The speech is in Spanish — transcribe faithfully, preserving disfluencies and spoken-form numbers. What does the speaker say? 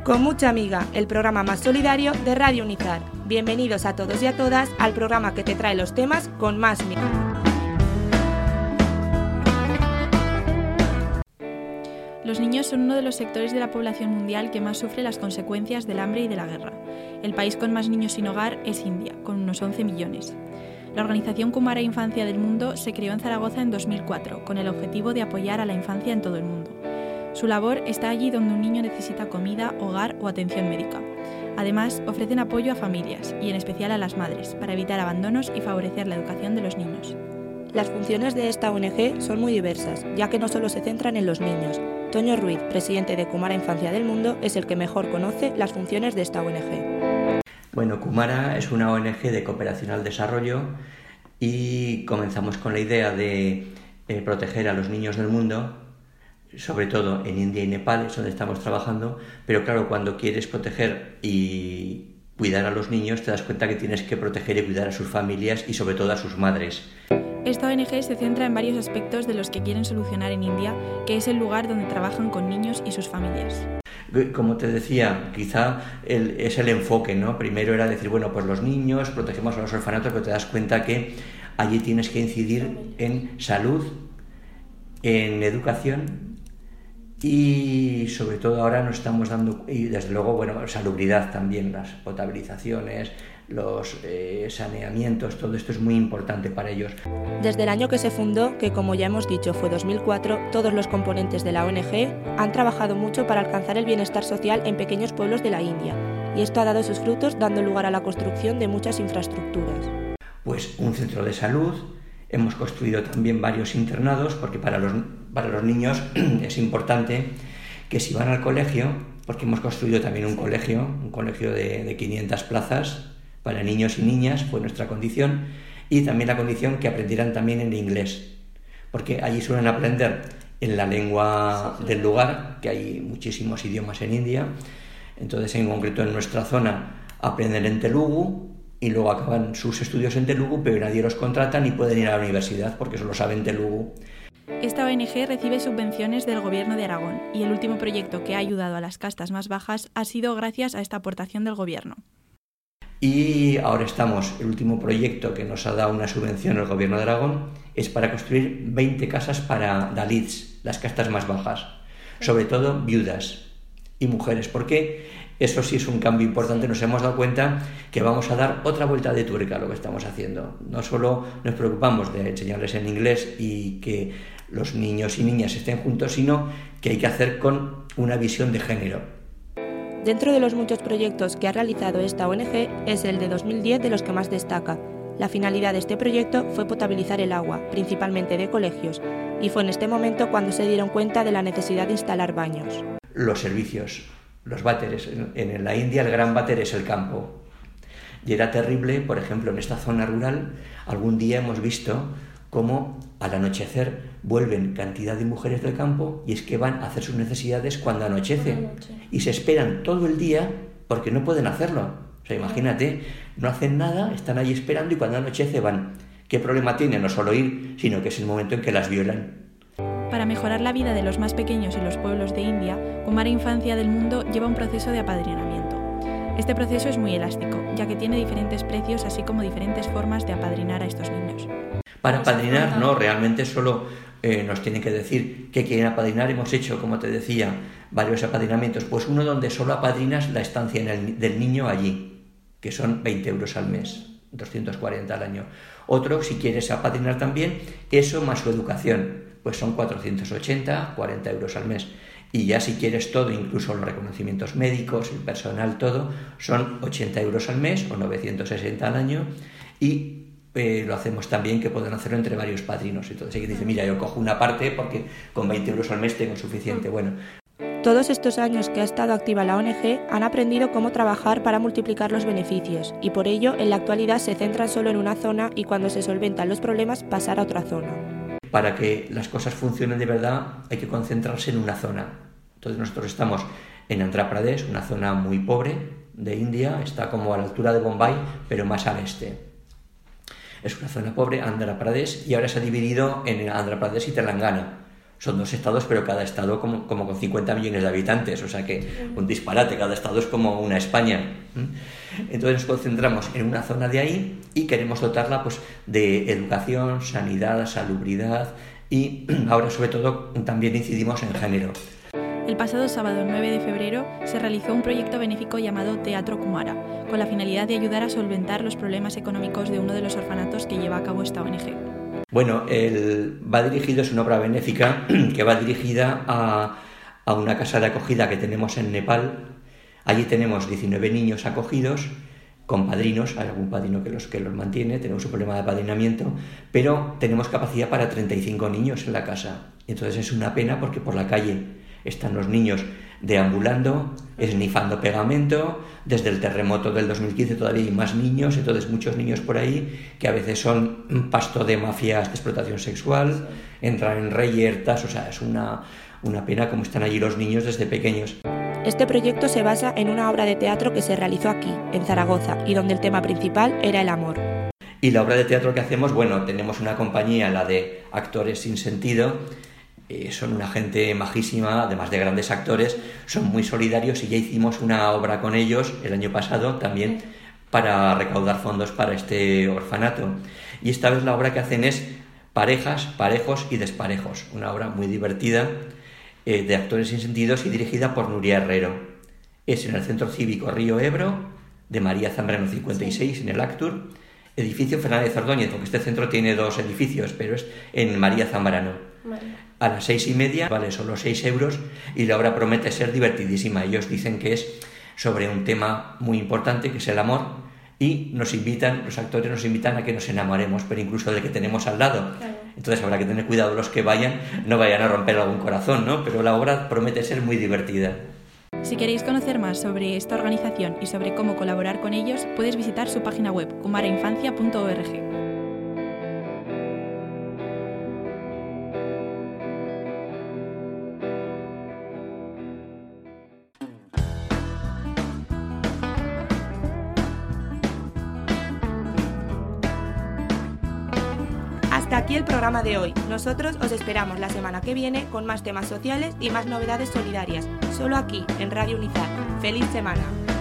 Con mucha amiga, el programa más solidario de Radio Unizar. Bienvenidos a todos y a todas al programa que te trae los temas con más miga. Los niños son uno de los sectores de la población mundial que más sufre las consecuencias del hambre y de la guerra. El país con más niños sin hogar es India, con unos once millones. La organización Kumara Infancia del Mundo se creó en Zaragoza en dos mil cuatro, con el objetivo de apoyar a la infancia en todo el mundo. Su labor está allí donde un niño necesita comida, hogar o atención médica. Además, ofrecen apoyo a familias, y en especial a las madres, para evitar abandonos y favorecer la educación de los niños. Las funciones de esta O N G son muy diversas, ya que no solo se centran en los niños. Toño Ruiz, presidente de Kumara Infancia del Mundo, es el que mejor conoce las funciones de esta O N G. Bueno, Kumara es una O N G de cooperación al desarrollo y comenzamos con la idea de eh, proteger a los niños del mundo, sobre todo en India y Nepal, es donde estamos trabajando, pero claro, cuando quieres proteger y cuidar a los niños, te das cuenta que tienes que proteger y cuidar a sus familias y sobre todo a sus madres. Esta O N G se centra en varios aspectos de los que quieren solucionar en India, que es el lugar donde trabajan con niños y sus familias. Como te decía, quizá el, es el enfoque, ¿no? Primero era decir, bueno, pues los niños, protegemos a los orfanatos, pero te das cuenta que allí tienes que incidir en salud, en educación y sobre todo ahora nos estamos dando, y desde luego, bueno, salubridad también, las potabilizaciones, los eh, saneamientos, todo esto es muy importante para ellos. Desde el año que se fundó, que como ya hemos dicho fue dos mil cuatro, todos los componentes de la O N G han trabajado mucho para alcanzar el bienestar social en pequeños pueblos de la India, y esto ha dado sus frutos dando lugar a la construcción de muchas infraestructuras. Pues un centro de salud, hemos construido también varios internados, porque para los, para los niños es importante que si van al colegio, porque hemos construido también un colegio, un colegio de, de quinientas plazas, para niños y niñas, fue nuestra condición, y también la condición que aprendieran también en inglés, porque allí suelen aprender en la lengua del lugar, que hay muchísimos idiomas en India. Entonces, en concreto en nuestra zona aprenden en Telugu y luego acaban sus estudios en Telugu, pero nadie los contrata ni pueden ir a la universidad porque solo saben Telugu. Esta O N G recibe subvenciones del Gobierno de Aragón y el último proyecto que ha ayudado a las castas más bajas ha sido gracias a esta aportación del Gobierno. Y ahora estamos, el último proyecto que nos ha dado una subvención el Gobierno de Aragón es para construir veinte casas para Dalits, las castas más bajas, sobre todo viudas y mujeres, porque eso sí es un cambio importante. Nos hemos dado cuenta que vamos a dar otra vuelta de tuerca a lo que estamos haciendo. No solo nos preocupamos de enseñarles en inglés y que los niños y niñas estén juntos, sino que hay que hacer con una visión de género. Dentro de los muchos proyectos que ha realizado esta O N G es el de dos mil diez de los que más destaca. La finalidad de este proyecto fue potabilizar el agua, principalmente de colegios, y fue en este momento cuando se dieron cuenta de la necesidad de instalar baños. Los servicios, los váteres. En la India el gran váter es el campo. Y era terrible, por ejemplo, en esta zona rural, algún día hemos visto cómo al anochecer vuelven cantidad de mujeres del campo y es que van a hacer sus necesidades cuando anochece y se esperan todo el día porque no pueden hacerlo. O sea, imagínate, no hacen nada, están ahí esperando y cuando anochece van. ¿Qué problema tiene? No solo ir, sino que es el momento en que las violan. Para mejorar la vida de los más pequeños en los pueblos de India, Kumara Infancia del Mundo lleva un proceso de apadrinamiento. Este proceso es muy elástico, ya que tiene diferentes precios así como diferentes formas de apadrinar a estos niños. Para apadrinar, no, realmente solo eh, nos tienen que decir qué quieren apadrinar. Hemos hecho, como te decía, varios apadrinamientos. Pues uno donde solo apadrinas la estancia en el, del niño allí, que son veinte euros al mes, doscientos cuarenta al año. Otro, si quieres apadrinar también, eso más su educación, pues son cuatrocientos ochenta, cuarenta euros al mes. Y ya si quieres todo, incluso los reconocimientos médicos, el personal, todo, son ochenta euros al mes o novecientos sesenta al año. Y Eh, lo hacemos también que pueden hacerlo entre varios padrinos. Entonces hay que decir, mira, yo cojo una parte porque con veinte euros al mes tengo suficiente. Bueno. Todos estos años que ha estado activa la O N G han aprendido cómo trabajar para multiplicar los beneficios y por ello en la actualidad se centran solo en una zona y cuando se solventan los problemas pasar a otra zona. Para que las cosas funcionen de verdad hay que concentrarse en una zona. Entonces nosotros estamos en Andhra Pradesh, una zona muy pobre de India, está como a la altura de Bombay pero más al este. Es una zona pobre, Andhra Pradesh, y ahora se ha dividido en Andhra Pradesh y Telangana. Son dos estados, pero cada estado como, como con cincuenta millones de habitantes, o sea que un disparate, cada estado es como una España. Entonces nos concentramos en una zona de ahí y queremos dotarla pues, de educación, sanidad, salubridad y ahora sobre todo también incidimos en género. El pasado sábado nueve de febrero se realizó un proyecto benéfico llamado Teatro Kumara, con la finalidad de ayudar a solventar los problemas económicos de uno de los orfanatos que lleva a cabo esta O N G. Bueno, el, va dirigido, es una obra benéfica que va dirigida a, a una casa de acogida que tenemos en Nepal. Allí tenemos diecinueve niños acogidos con padrinos, hay algún padrino que los, que los mantiene, tenemos un problema de apadrinamiento, pero tenemos capacidad para treinta y cinco niños en la casa. Entonces es una pena porque por la calle están los niños deambulando, esnifando pegamento. Desde el terremoto del dos mil quince todavía hay más niños, entonces muchos niños por ahí que a veces son pasto de mafias de explotación sexual, entran en reyertas, o sea, es una, una pena cómo están allí los niños desde pequeños. Este proyecto se basa en una obra de teatro que se realizó aquí, en Zaragoza, y donde el tema principal era el amor. Y la obra de teatro que hacemos, bueno, tenemos una compañía, la de Actores Sin Sentido. Eh, son una gente majísima, además de grandes actores, son muy solidarios y ya hicimos una obra con ellos el año pasado también para recaudar fondos para este orfanato. Y esta vez la obra que hacen es Parejas, Parejos y Desparejos, una obra muy divertida eh, de Actores Sin Sentidos y dirigida por Nuria Herrero. Es en el Centro Cívico Río Ebro, de María Zambrano cincuenta y seis, en el Actur, edificio Fernández Ordóñez, porque este centro tiene dos edificios, pero es en María Zambrano. Vale. A las seis y media, vale solo seis euros, y la obra promete ser divertidísima. Ellos dicen que es sobre un tema muy importante, que es el amor, y nos invitan, los actores nos invitan a que nos enamoremos, pero incluso del que tenemos al lado. Claro. Entonces habrá que tener cuidado los que vayan, no vayan a romper algún corazón, ¿no? Pero la obra promete ser muy divertida. Si queréis conocer más sobre esta organización y sobre cómo colaborar con ellos, puedes visitar su página web, kumara infancia punto org. Hasta aquí el programa de hoy. Nosotros os esperamos la semana que viene con más temas sociales y más novedades solidarias, solo aquí en Radio Unizar. ¡Feliz semana!